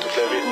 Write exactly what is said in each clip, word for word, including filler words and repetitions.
toute la ville.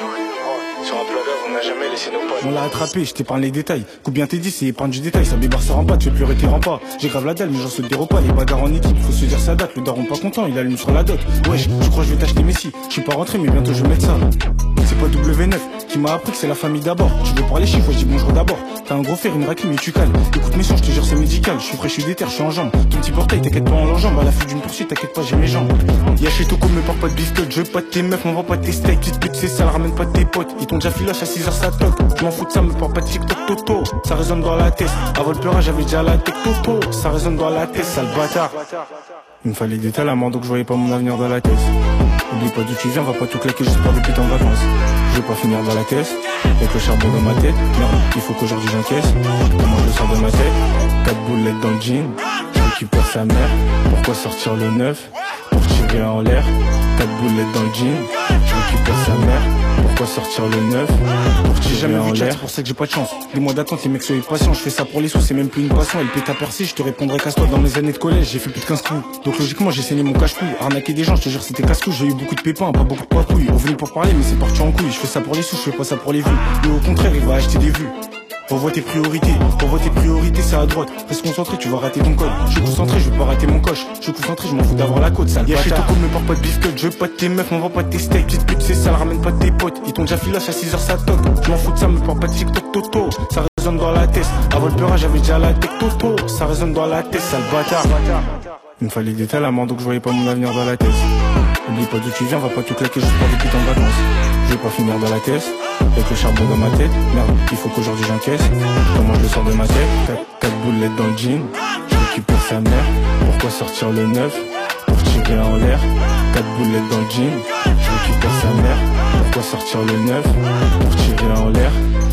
Sur un plat d'œuvre, on n'a jamais laissé nos potes. On l'a attrapé, je t'épargne les détails. Coupe bien tes dix, c'est épargne du détail. Ça bébarre, ça rend pas, tu veux pleurer tes remparts. J'ai grave la dalle, mais j'en saute des repas. Les bagarres en équipe, faut se dire ça date. Le daron pas content, il allume sur la dot. Wesh, je crois que je vais t'acheter Messi. Je suis pas rentré, mais bientôt je vais mettre ça. C'est pas W neuf qui m'a appris que c'est la famille d'abord. Tu veux parler chiffres, je dis bonjour d'abord. T'as un gros fer, une raclée, mais tu cales. Écoute mes sons, je te jure c'est médical. Je suis frais, je suis déter, je suis en jambes. Ton petit portail, t'inquiète pas en l'enjambe. À la fuite d'une poursuite, t'inquiète pas, j'ai mes jambes. Y'a chez Toko, me parle pas de biscotte. Je veux pas de tes meufs, on vend pas de tes steaks. Petite pute, c'est ça, ramène pas de tes potes. Ils t'ont déjà filoche à six heures, ça toque. Je m'en fous de ça, me parle pas de TikTok, Toto. Ça résonne dans la tête. Avant le pleurage, j'avais déjà la tête, Toto. Ça résonne dans la tête, sale bâtard. Il me fallait des talents, donc je voyais pas mon avenir dans la tête. Oublie pas d'où tu viens, va pas tout claquer juste pour des putes en vacances. Je vais pas finir dans la caisse, avec le charbon dans ma tête. Merde, il faut qu'aujourd'hui j'encaisse. Comment je le sors de ma tête? Quatre boulettes dans le jean, je récupère sa mère. Pourquoi sortir le neuf? Pour tirer en l'air. Quatre boulettes dans le jean, je récupère sa mère. Pourquoi sortir le neuf? Pour tirer jamais en l'air. C'est pour ça que j'ai pas de chance. Des mois d'attente, les mecs soient patients. Je fais ça pour les sous, c'est même plus une passion. Elle pète à percer, je te répondrai casse-toi. Dans mes années de collège, j'ai fait plus de quinze coups. Donc logiquement, j'ai saigné mon cache-couille. Arnaquer des gens, je te jure, c'était casse-couille. J'ai eu beaucoup de pépins, pas beaucoup de papouilles. On venait pour parler, mais c'est parti en couille. Je fais ça pour les sous, je fais pas ça pour les vues. Et au contraire, il va acheter des vues. Revois tes priorités, revois tes priorités, c'est à droite. Reste concentré, tu vas rater ton code. Je suis concentré, je veux pas rater mon coche. Je suis concentré, je m'en fous d'avoir la côte, sale bâtard. Y'a chez Toko, me parle pas de biscotte. Je veux pas de tes meufs, on vend pas de tes steaks. Petite pute, c'est ça, ramène pas de tes potes. Ils t'ont déjà filoche à six heures, ça toque. Je m'en fous de ça, me parle pas de TikTok, Toto. Ça résonne dans la tête. Avant le pleurage, j'avais déjà la tête, Toto. Ça résonne dans la tête, sale bâtard. Il me fallait des talents, donc je voyais pas mon avenir dans la tête. Oublie pas d'où tu viens, va pas tout claquer juste pour des putes en vacances. Je vais pas finir dans la caisse, avec le charbon dans ma tête. Merde, il faut qu'aujourd'hui j'encaisse. Comment je le sors de ma tête? Quatre, quatre boulettes dans le jean, je récupère sa mère. Pourquoi sortir le neuf? Pour tirer en l'air. Quatre boulettes dans le jean, je récupère sa mère. Pourquoi sortir le neuf? Pour tirer en l'air.